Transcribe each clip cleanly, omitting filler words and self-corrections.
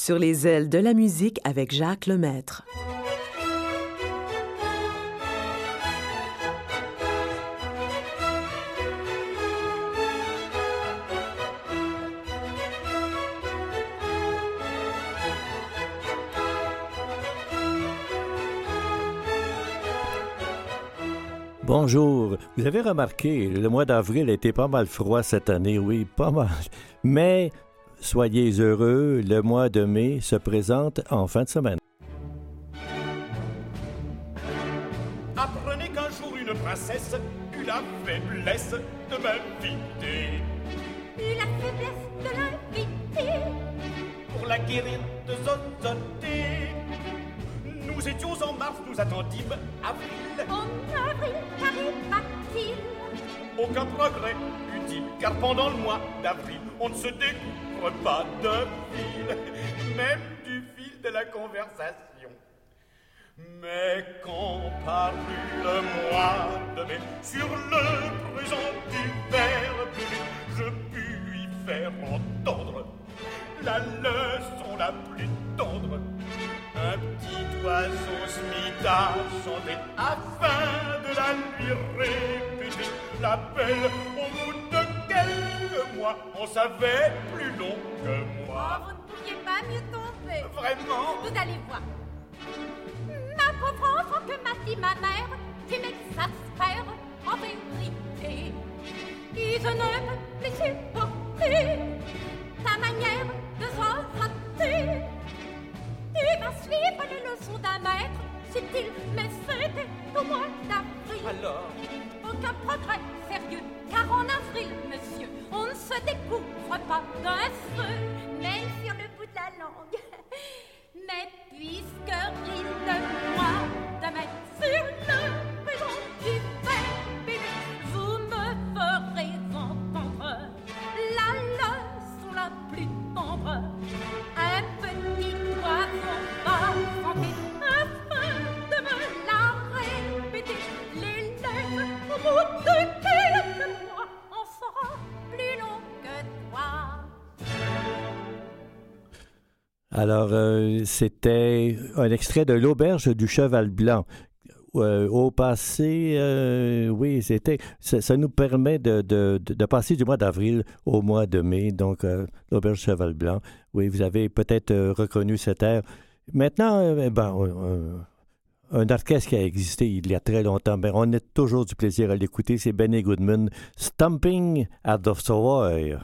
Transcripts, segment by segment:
Sur les ailes de la musique avec Jacques Lemaître. Bonjour. Vous avez remarqué, le mois d'avril a été pas mal froid cette année, oui, pas mal. Mais soyez heureux, le mois de mai se présente en fin de semaine. Apprenez qu'un jour une princesse eut la faiblesse de m'inviter. Eut la faiblesse de l'inviter. Pour la guérir de zozoter. Nous étions en mars, nous attendîmes avril. En avril, qu'arriva-t-il? Aucun progrès utile, car pendant le mois d'avril, on ne se découvre pas de fil, même du fil de la conversation. Mais quand parut le mois de mai, sur le présent du verbe, je pus lui faire entendre la leçon la plus tendre. Un petit oiseau se mit à chanter afin de la lui répéter. L'appel au bout de quelques mois, on savait plus long que moi. Oh, vous ne pouviez pas mieux tomber. Vraiment? Vous allez voir. Ma pauvre enfant, que m'a dit ma mère, qui m'exaspère en vérité. Et je ne peux plus supporter ta manière de zozoter. Tu vas suivre les leçons d'un maître, subtil, mais c'était au mois d'avril. Alors? Aucun progrès sérieux, car en avril, monsieur, on ne se découvre pas d'un feu, même sur le bout de la langue. Mais puisque rit le mois de mai sur le présent du verbe, vous me ferez entendre la leçon la plus tendre. Un petit oiseau va chanter afin de me la répéter. L'élève, au bout de quelques mois, en sera plus long que toi. Alors, c'était un extrait de l'Auberge du Cheval Blanc. Au passé, oui, ça nous permet de passer du mois d'avril au mois de mai, donc l'Auberge du Cheval Blanc. Oui, vous avez peut-être reconnu cet air. Maintenant, un orchestre qui a existé il y a très longtemps, mais on a toujours du plaisir à l'écouter, c'est Benny Goodman, Stomping at the Savoy.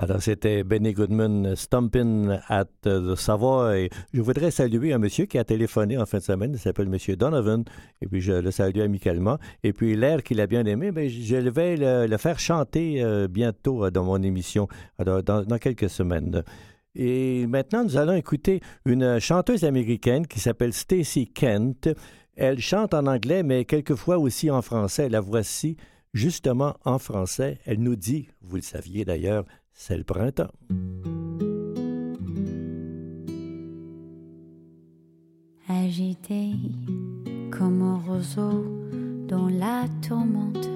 Alors, c'était Benny Goodman, Stompin' at the Savoy. Je voudrais saluer un monsieur qui a téléphoné en fin de semaine. Il s'appelle Monsieur Donovan. Et puis, je le salue amicalement. Et puis, l'air qu'il a bien aimé, bien, je vais le faire chanter bientôt dans mon émission, alors, dans quelques semaines. Et maintenant, nous allons écouter une chanteuse américaine qui s'appelle Stacey Kent. Elle chante en anglais, mais quelquefois aussi en français. La voici justement en français. Elle nous dit, vous le saviez d'ailleurs, c'est le printemps. Agité comme un roseau dans la tourmente,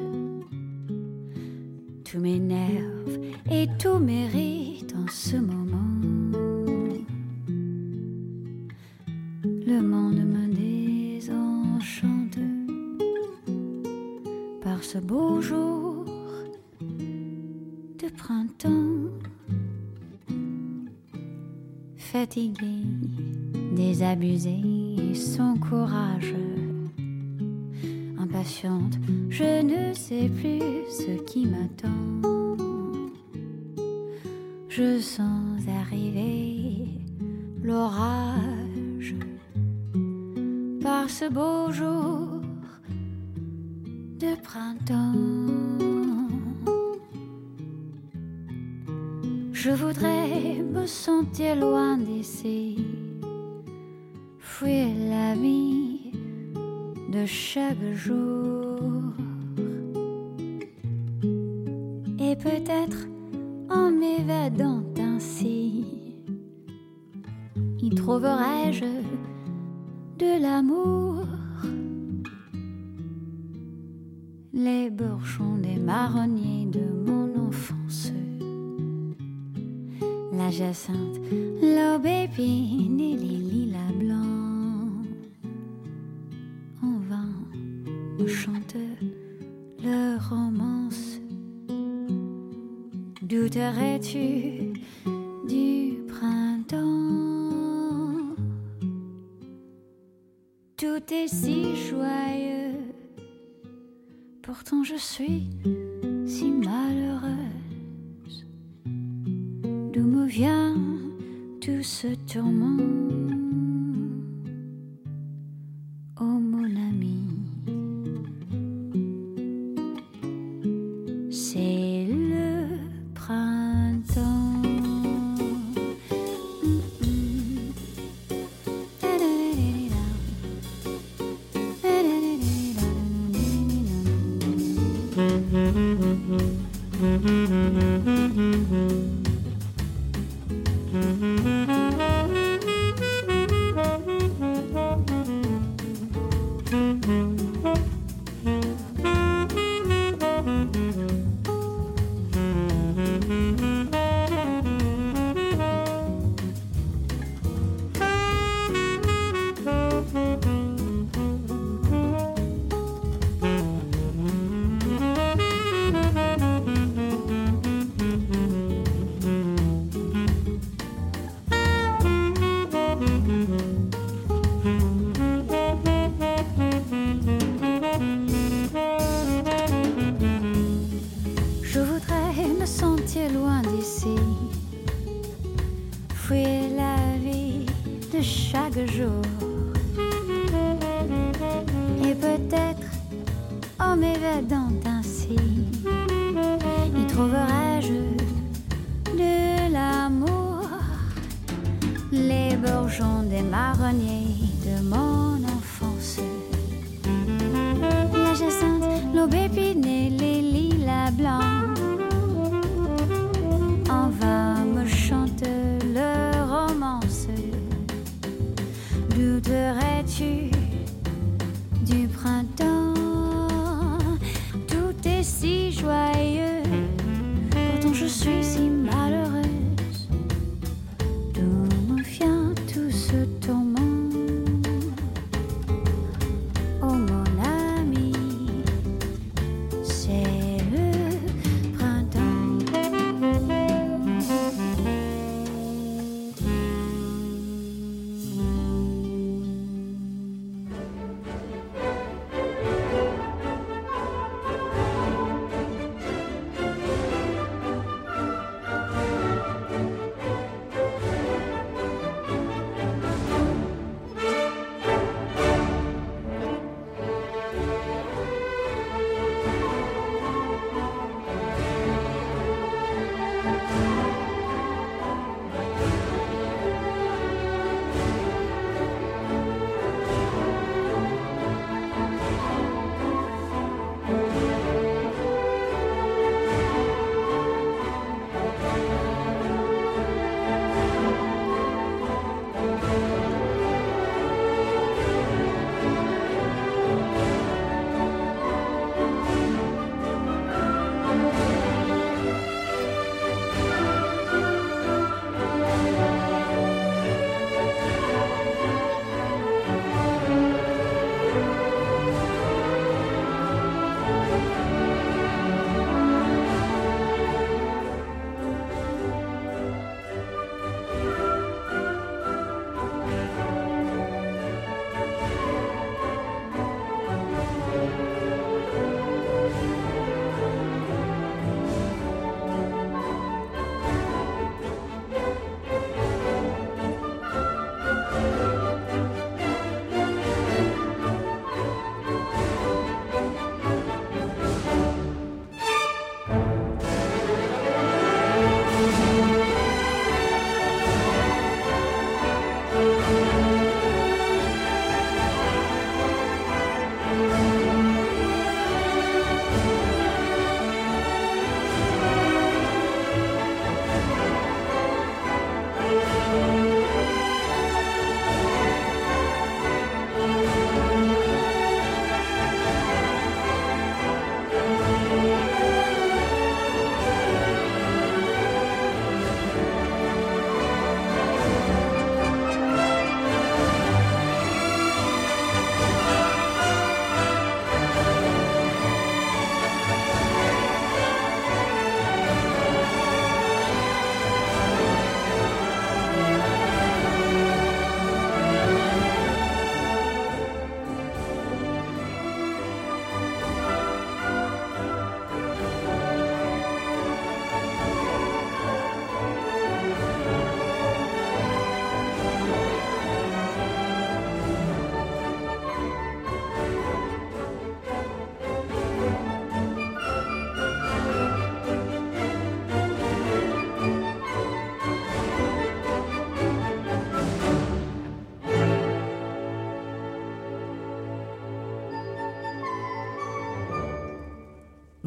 tous mes nerfs et tous mes rires en ce moment. Le monde me désenchante par ce beau jour de printemps. Fatigué, désabusé, sans courage, impatiente, je ne sais plus ce qui m'attend. Je sens arriver l'orage par ce beau jour de printemps. Je voudrais me sentir loin d'ici, fuir la vie de chaque jour. Et peut-être en m'évadant ainsi, y trouverais-je de l'amour. Les bourgeons des marronniers de mon enfance, la jacinthe, l'aubépine et les lilas blancs, en vain me chantent leur romance. Douterais-tu du printemps? Tout est si joyeux, pourtant je suis si malheureuse. D'où me vient tout ce tourment? Oh mon ami, c'est le printemps.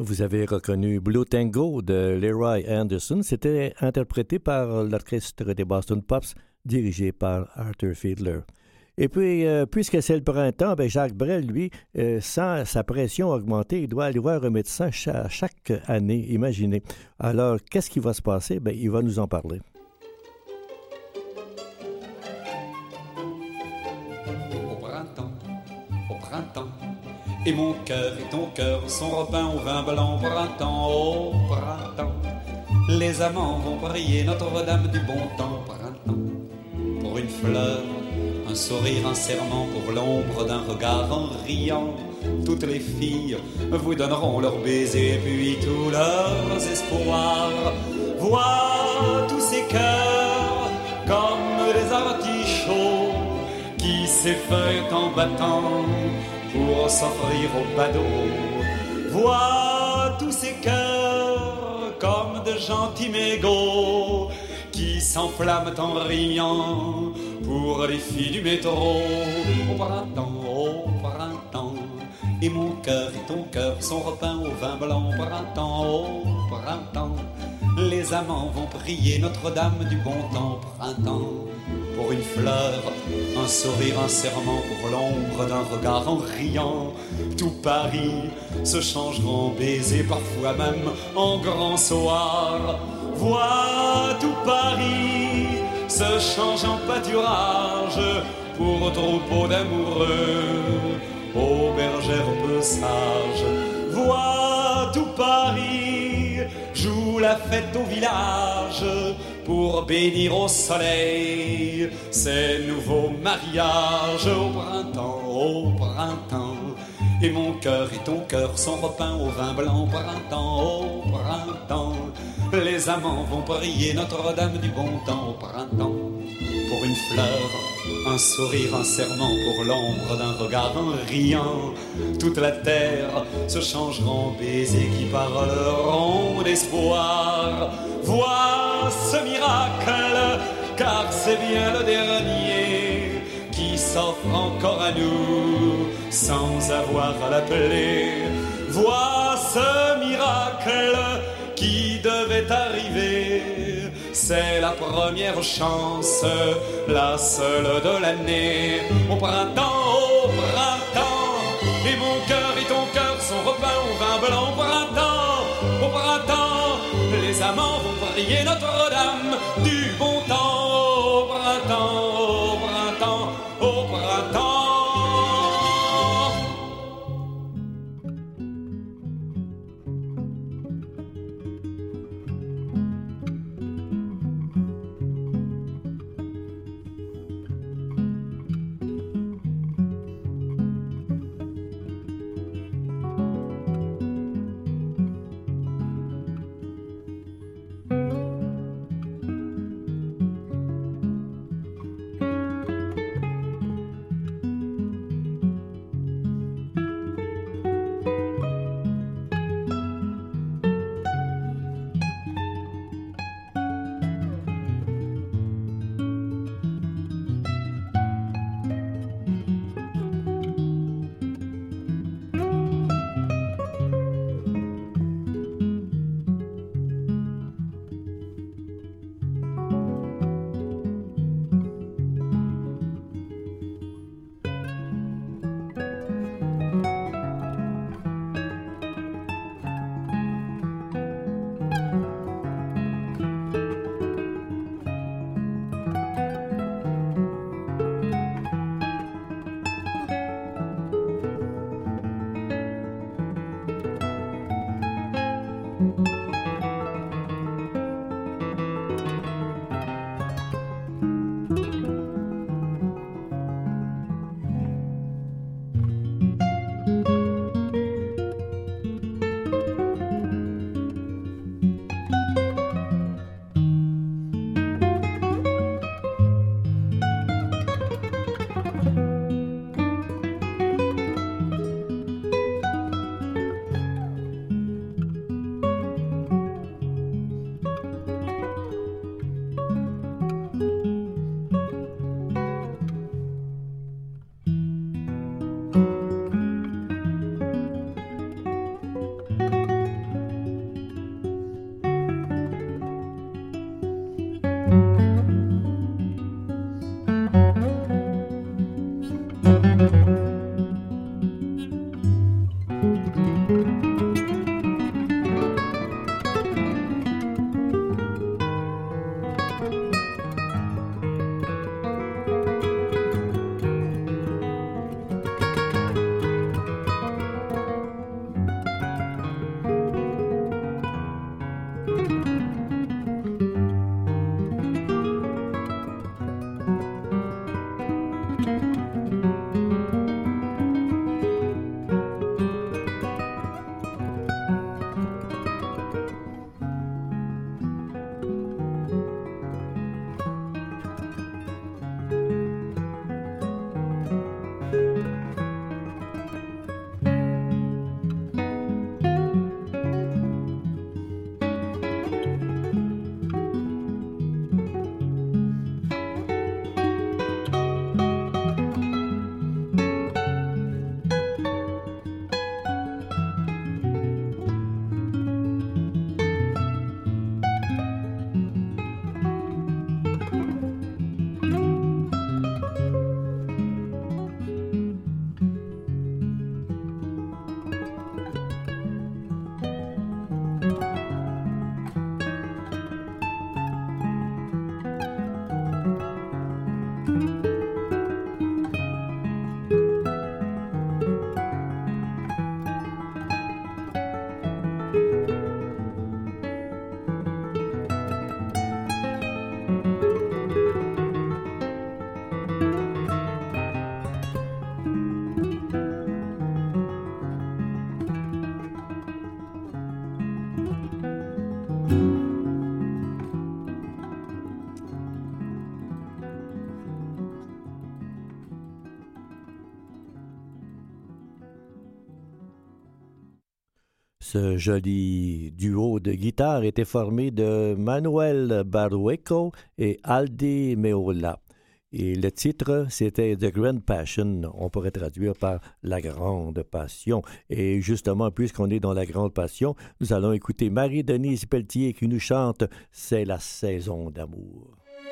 Vous avez reconnu Blue Tango de Leroy Anderson. C'était interprété par l'orchestre des Boston Pops, dirigé par Arthur Fiedler. Et puis, puisque c'est le printemps, ben Jacques Brel, lui, sent sa pression augmenter. Il doit aller voir un médecin chaque année, imaginez. Alors, qu'est-ce qui va se passer? Ben, il va nous en parler. Au printemps, et mon cœur et ton cœur sont repeints au vin blanc. Au printemps, les amants vont prier Notre-Dame du bon temps. Printemps, pour une fleur, un sourire, un serment, pour l'ombre d'un regard en riant. Toutes les filles vous donneront leurs baisers et puis tous leurs espoirs. Vois tous ces cœurs comme des artichauts qui s'effeuillent en battant pour s'offrir au badaud. Vois tous ces cœurs comme de gentils mégots qui s'enflamment en riant pour les filles du métro. Au printemps, et mon cœur et ton cœur sont repeints au vin blanc. Au printemps, les amants vont prier Notre-Dame du bon temps. Printemps, pour une fleur, un sourire, un serment, pour l'ombre d'un regard en riant. Tout Paris se changera en baiser, parfois même en grand soir. Vois tout Paris se change en pâturage pour troupeau d'amoureux, aux bergères peu sages. Vois tout Paris joue la fête au village pour bénir au soleil ces nouveaux mariages. Au printemps, et mon cœur et ton cœur sont repeints au vin blanc. Au printemps, les amants vont prier Notre-Dame du bon temps. Au printemps, pour une fleur, un sourire, un serment, pour l'ombre d'un regard en riant. Toute la terre se changera en baisers qui parleront d'espoir. Vois ce miracle, car c'est bien le dernier qui s'offre encore à nous sans avoir à l'appeler. Vois ce miracle qui devait arriver, c'est la première chance, la seule de l'année. Au printemps, et mon cœur et ton cœur sont repeints au vin blanc. Au printemps, les amants vont prier Notre-Dame du bon temps. Au printemps, au printemps. Ce joli duo de guitare était formé de Manuel Barrueco et Aldi Meola. Et le titre, c'était The Grand Passion. On pourrait traduire par La Grande Passion. Et justement, puisqu'on est dans La Grande Passion, nous allons écouter Marie-Denise Pelletier qui nous chante « C'est la saison d'amour ».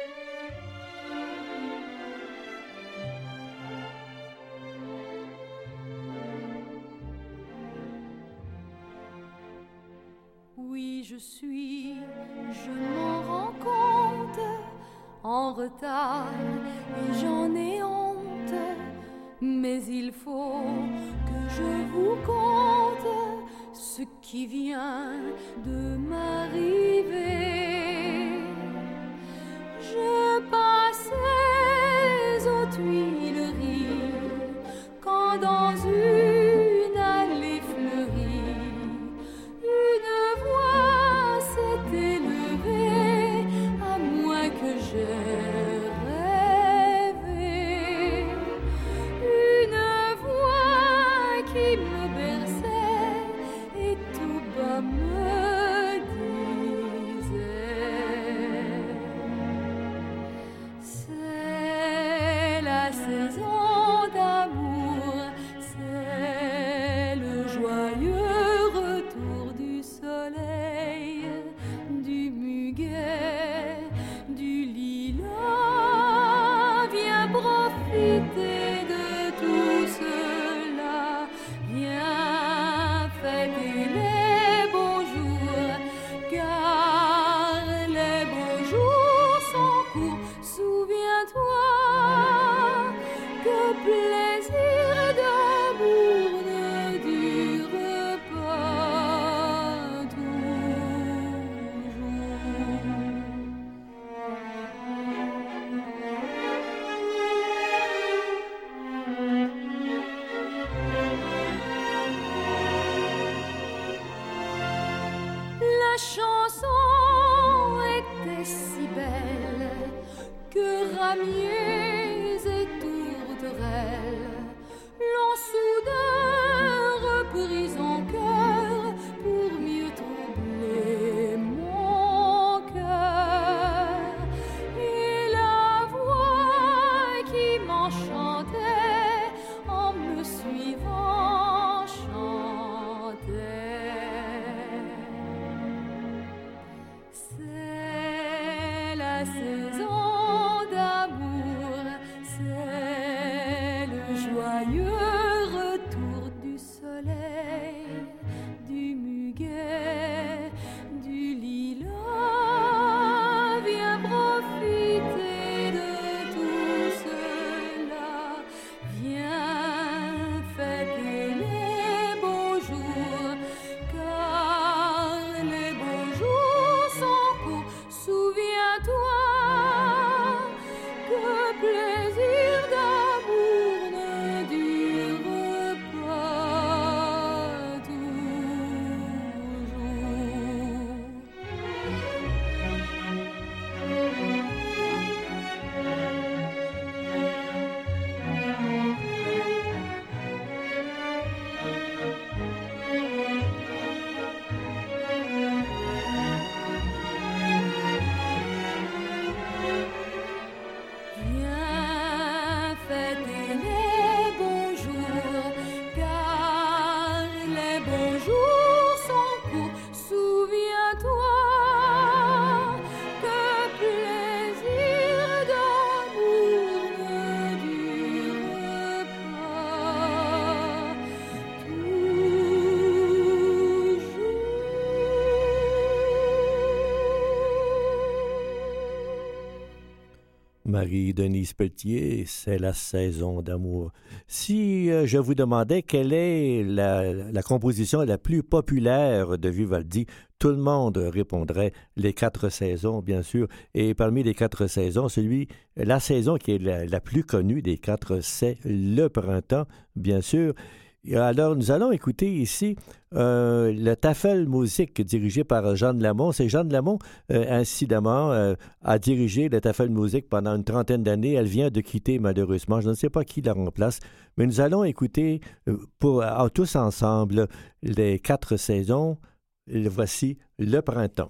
Oui, je m'en rends compte, en retard, et j'en ai honte, mais il faut que je vous conte ce qui vient de m'arriver. Je passais aux Tuileries quand dans une allée fleurie, une voix s'est élevée, à moins que j'ai rêvé. Une voix qui me berçait et tout bas me disait: c'est la saison d'amour, c'est le joyeux retour du soleil, du muguet, du lilas. Viens profiter de tout cela, viens fêter les beaux jours, car les beaux jours sont courts. Souviens-toi que plaisir d'amour ne dure pas toujours. La chanson était si belle que ramiers et tourterelles l'ont soudain reprise en cœur pour mieux troubler mon cœur. Et la voix qui m'enchantait en me suivant chantait: c'est la saison d'amour, c'est le joyeux retour du soleil, du muguet, du lilas. Viens profiter de tout cela, viens fêter les beaux jours, car les beaux jours sont courts. Souviens-toi que plaisir d'amour ne dure pas toujours. Viens fêter les beaux jours, car les beaux jours sont courts. Souviens-toi que plaisir d'amour ne dure pas toujours. Marie-Denise Pelletier, c'est la saison d'amour. Si je vous demandais quelle est la composition la plus populaire de Vivaldi, tout le monde répondrait les 4 saisons, bien sûr. Et parmi les 4 saisons, la saison qui est la plus connue des 4, c'est le printemps, bien sûr. Alors, nous allons écouter ici le Tafelmusik dirigé par Jeanne Lamont. C'est Jeanne Lamont, incidemment, a dirigé le Tafelmusik pendant une trentaine d'années. Elle vient de quitter, malheureusement. Je ne sais pas qui la remplace, mais nous allons écouter tous ensemble les 4 saisons. Et voici le printemps.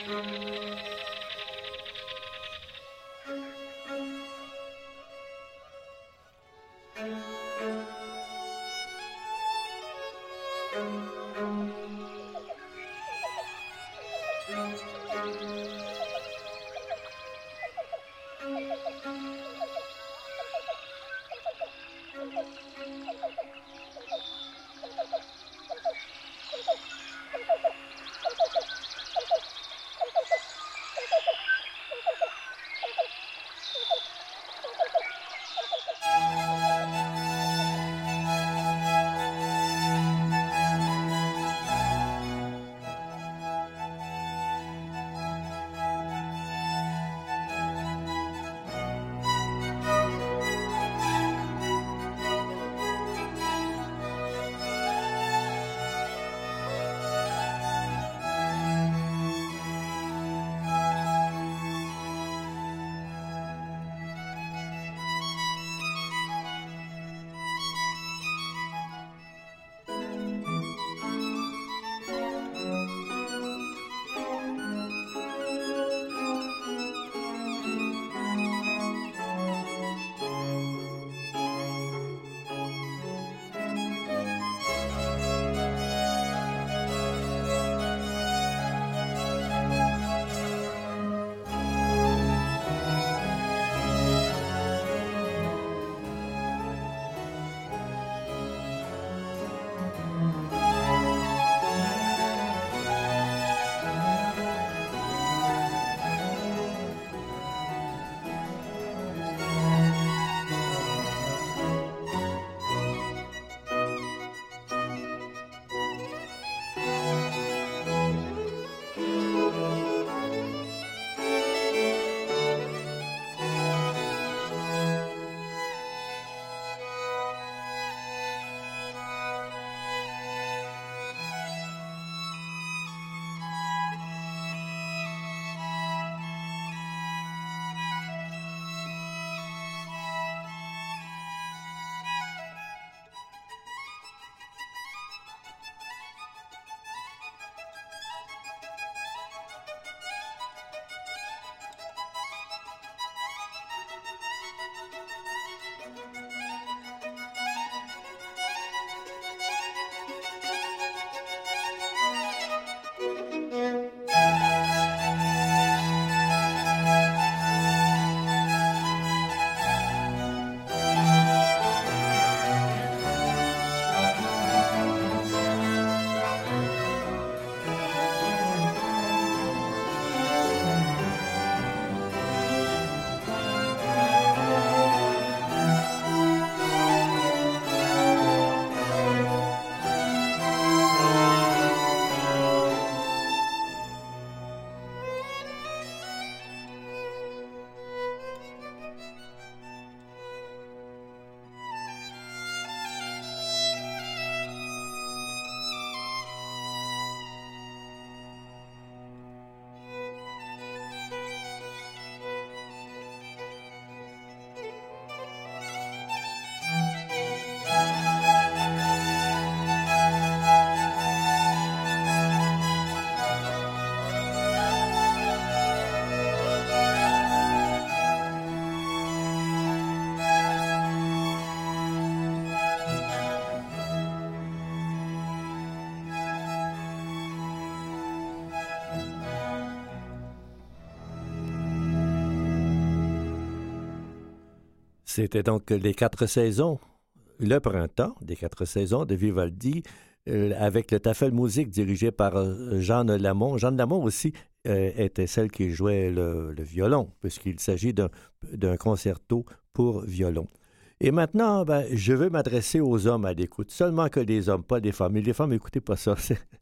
C'était donc les 4 saisons, le printemps des 4 saisons de Vivaldi, avec le Tafelmusik dirigé par Jeanne Lamont. Jeanne Lamont aussi était celle qui jouait le violon, puisqu'il s'agit d'un concerto pour violon. Et maintenant, je veux m'adresser aux hommes à l'écoute, seulement que les hommes, pas les femmes. Et les femmes, écoutez pas ça.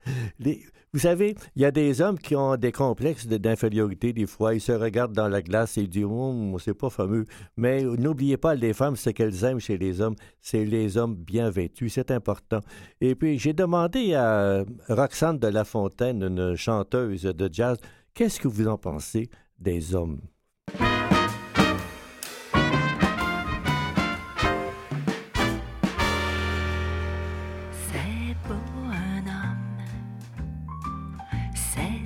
Vous savez, il y a des hommes qui ont des complexes d'infériorité des fois. Ils se regardent dans la glace et ils disent « Oh, c'est pas fameux ». Mais n'oubliez pas, les femmes, ce qu'elles aiment chez les hommes, c'est les hommes bien vêtus. C'est important. Et puis, j'ai demandé à Roxane de La Fontaine, une chanteuse de jazz, qu'est-ce que vous en pensez des hommes?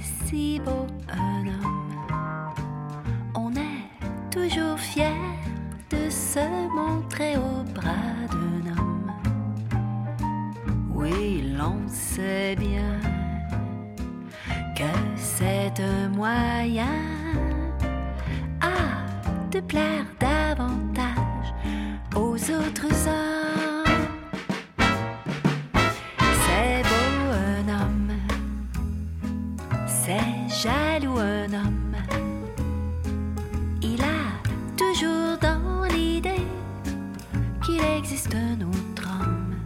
si beau un homme. On est toujours fier de se montrer au bras d'un homme. Oui, l'on sait bien que c'est un moyen de plaire davantage aux autres hommes. C'est beau un homme, c'est jaloux un homme. Il a toujours dans l'idée qu'il existe un autre homme.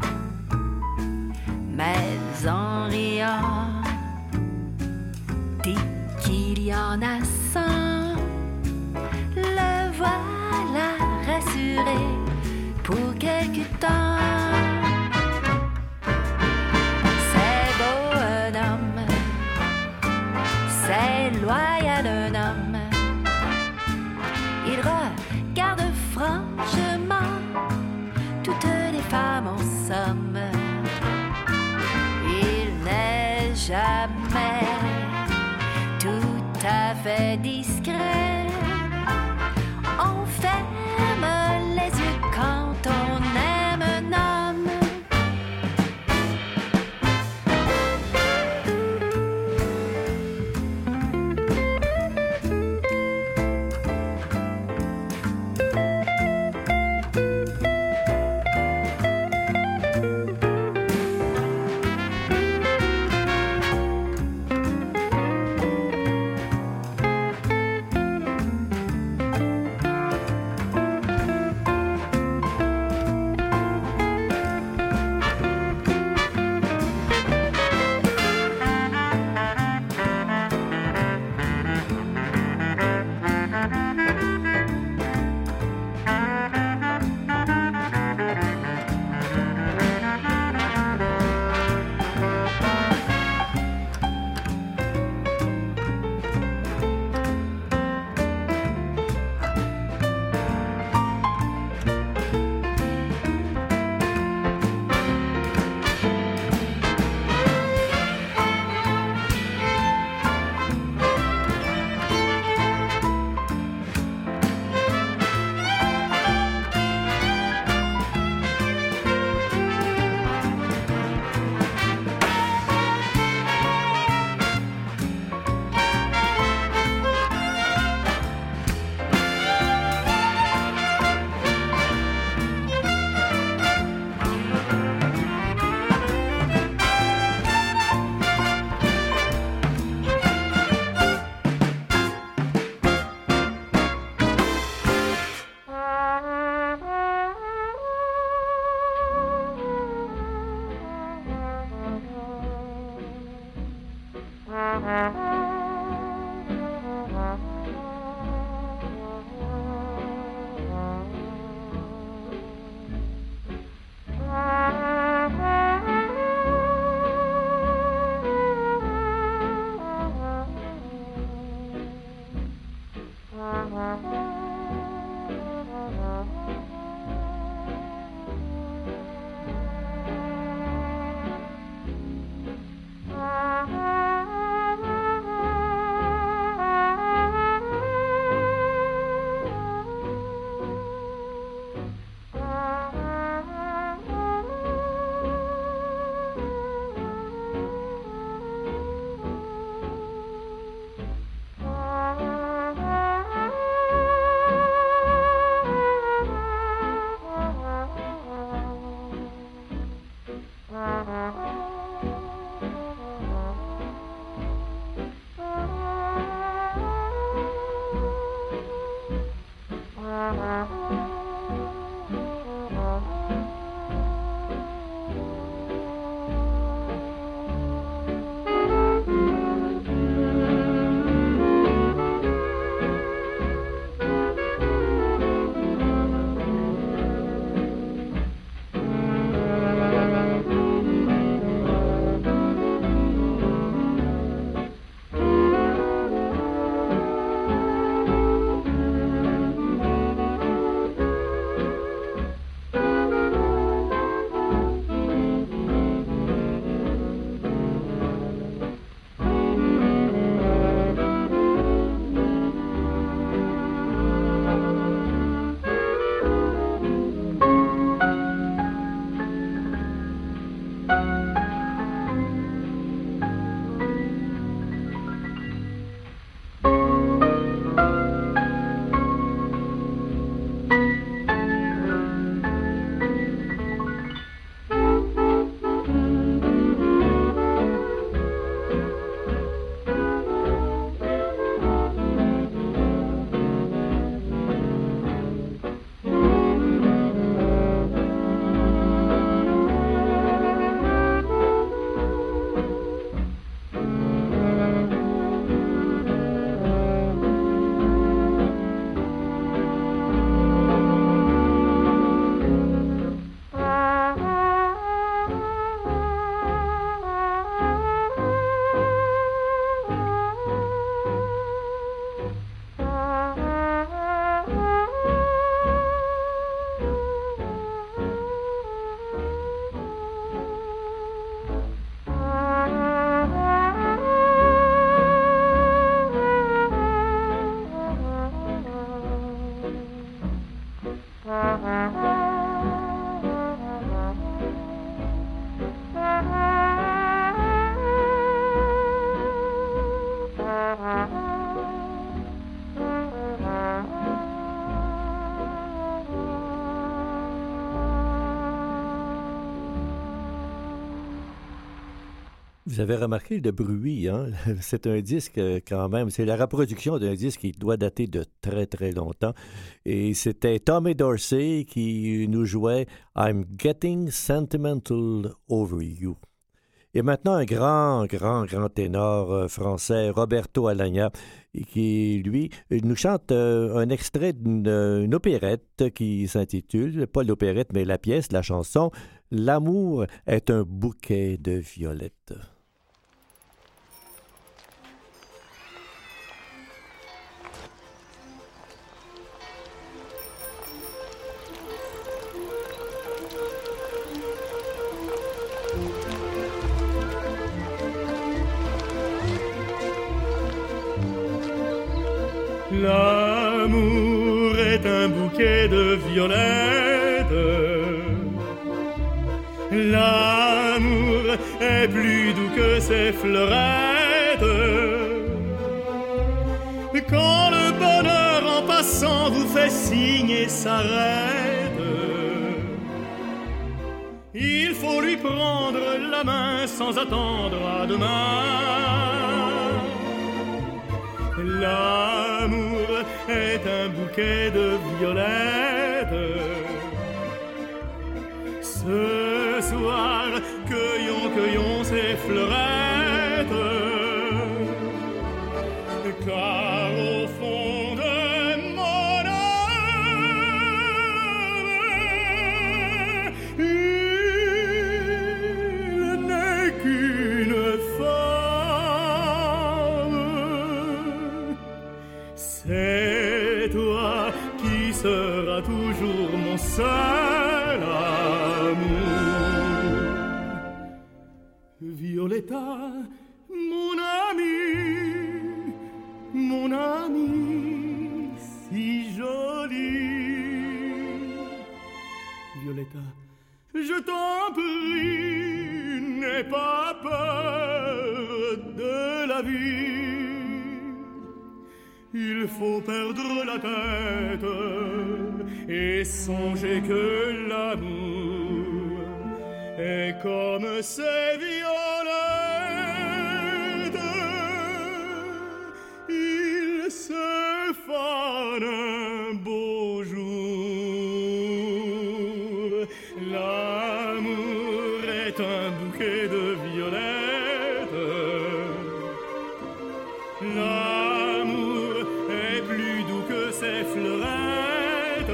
Mais en riant, dit qu'il y en a 100. Le voilà rassuré pour quelque temps. C'est beau un homme, c'est loyal un homme. Il regarde franchement toutes les femmes en somme. Il n'est jamais tout à fait discret. On ferme les yeux quand on aime un homme. Vous avez remarqué le bruit, hein? C'est un disque quand même, c'est la reproduction d'un disque qui doit dater de très très longtemps. Et c'était Tommy Dorsey qui nous jouait I'm Getting Sentimental Over You. Et maintenant, un grand ténor français, Roberto Alagna, qui, lui, nous chante un extrait d'une opérette qui s'intitule, pas l'opérette, mais la pièce, la chanson, L'amour est un bouquet de violettes. L'amour est un bouquet de violettes. L'amour est plus doux que ses fleurettes. Quand le bonheur en passant vous fait signe et s'arrête, il faut lui prendre la main sans attendre à demain. L'amour est un bouquet de violettes. Ce soir, cueillons ces fleurettes, car au fond de mon âme, il n'est qu'une femme. C'est toi qui seras toujours mon seul amour. Violetta, mon amie, si jolie. Violetta, je t'en prie, n'aie pas peur de la vie. Il faut perdre la tête et songer que l'amour est comme ces violettes. Il se fanent un beau jour. L'amour est un bouquet de violettes. L'amour est plus doux que ses fleurettes.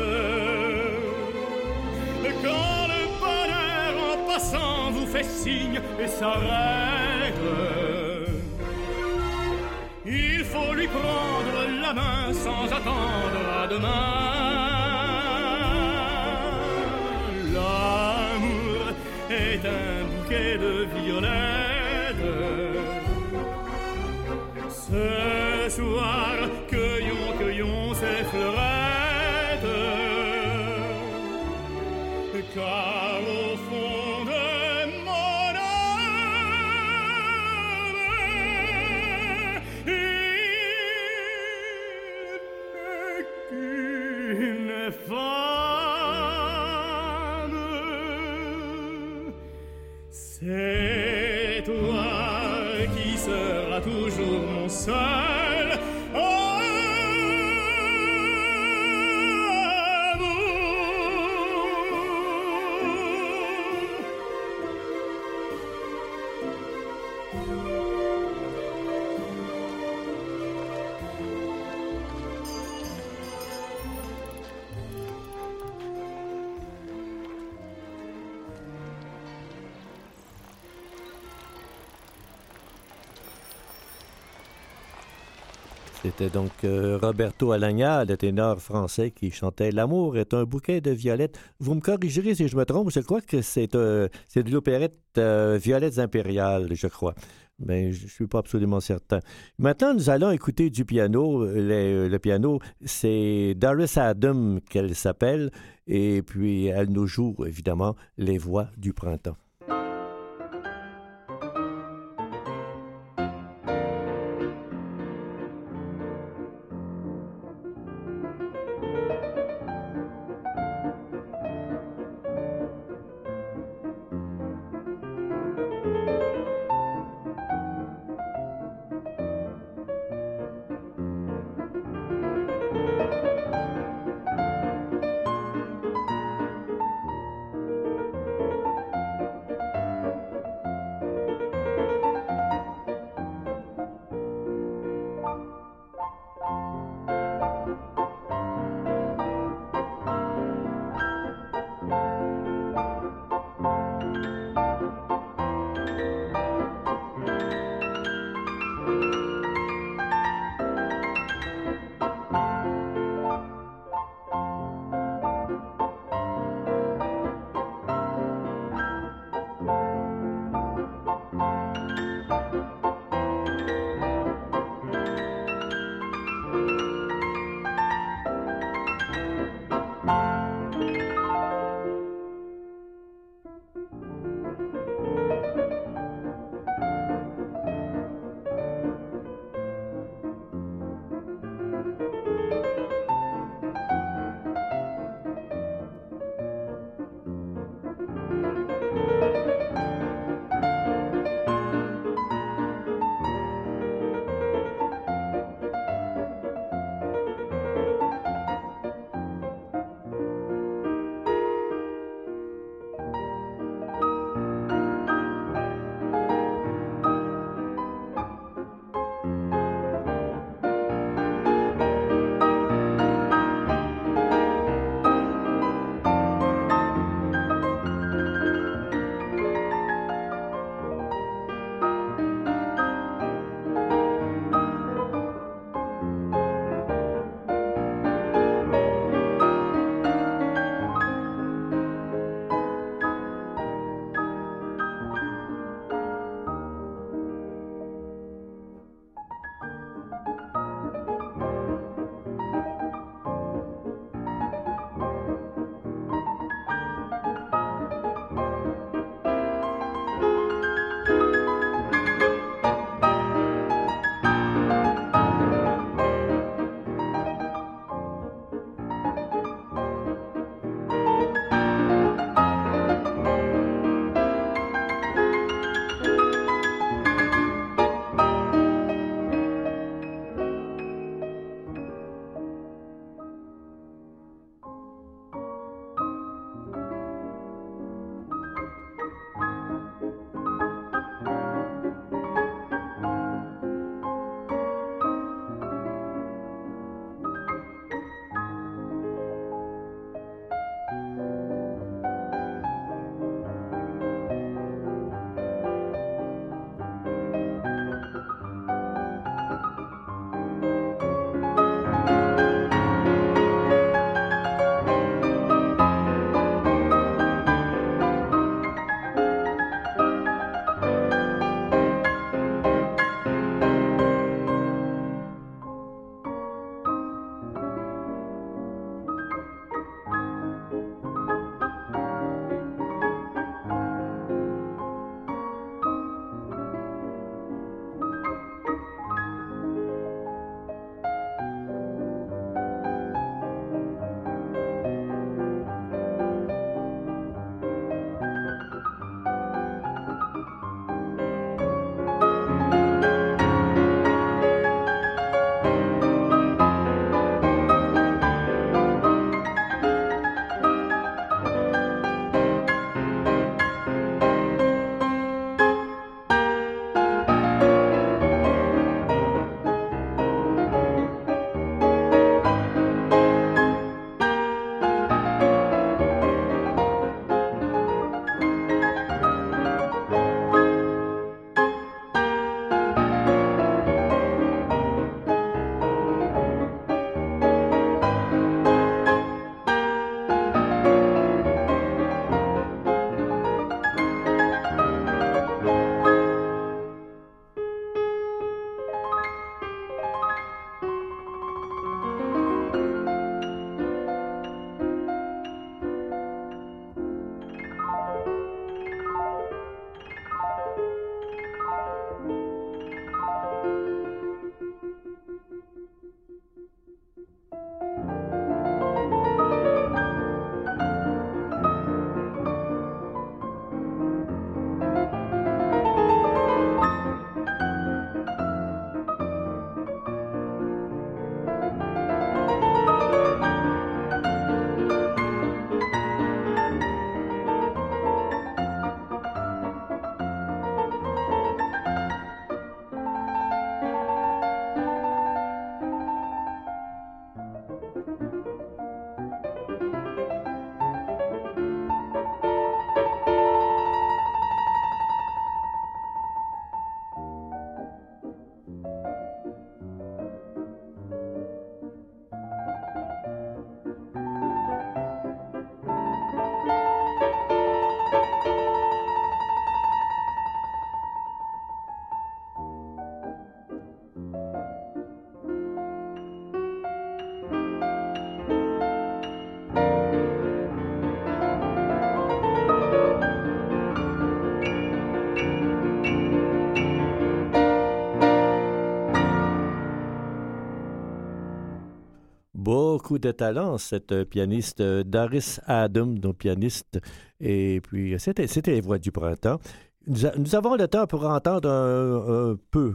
Quand le bonheur en passant vous fait signe et s'arrête, il faut lui prendre la main sans attendre à demain. L'amour est un bouquet de violettes. Ce soir, cueillons ces fleurettes, car au fond de mon âme, il n'est qu'une femme. C'est toi qui seras toujours mon seul amour. C'était donc Roberto Alagna, le ténor français, qui chantait « L'amour est un bouquet de violettes ». Vous me corrigerez si je me trompe, je crois que c'est de l'opérette Violettes impériales, je crois. Mais je ne suis pas absolument certain. Maintenant, nous allons écouter du piano. Le piano, c'est Doris Adam qu'elle s'appelle. Et puis, elle nous joue, évidemment, les voix du printemps. beaucoup de talent, cette pianiste Doris Adam, nos pianistes. Et puis, c'était les voix du printemps. Nous avons le temps pour entendre un peu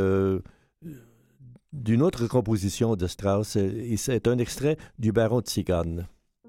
d'une autre composition de Strauss. Et c'est un extrait du Baron de Cigane.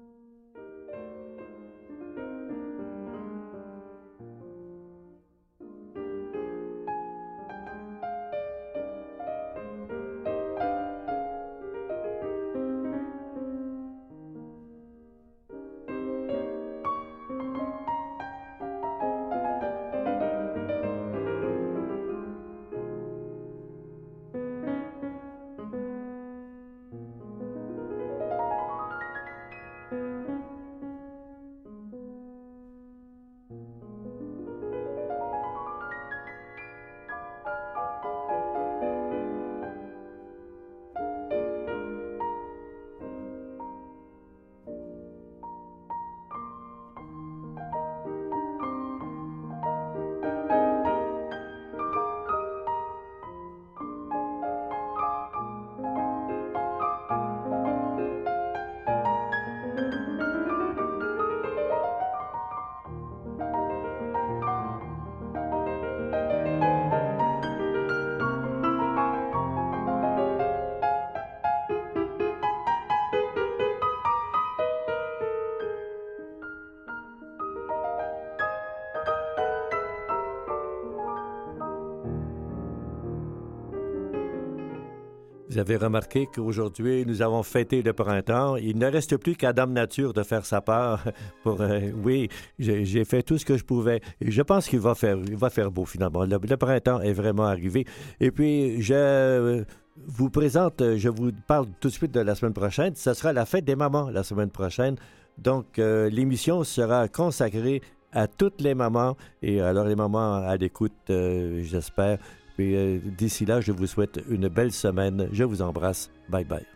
Vous avez remarqué qu'aujourd'hui, nous avons fêté le printemps. Il ne reste plus qu'à Dame Nature de faire sa part. Oui, j'ai fait tout ce que je pouvais. Et je pense qu'il va faire beau finalement. Le printemps est vraiment arrivé. Et puis, je vous parle tout de suite de la semaine prochaine. Ce sera la fête des mamans la semaine prochaine. Donc, l'émission sera consacrée à toutes les mamans. Et alors, les mamans à l'écoute, j'espère. Puis d'ici là, je vous souhaite une belle semaine. Je vous embrasse. Bye bye.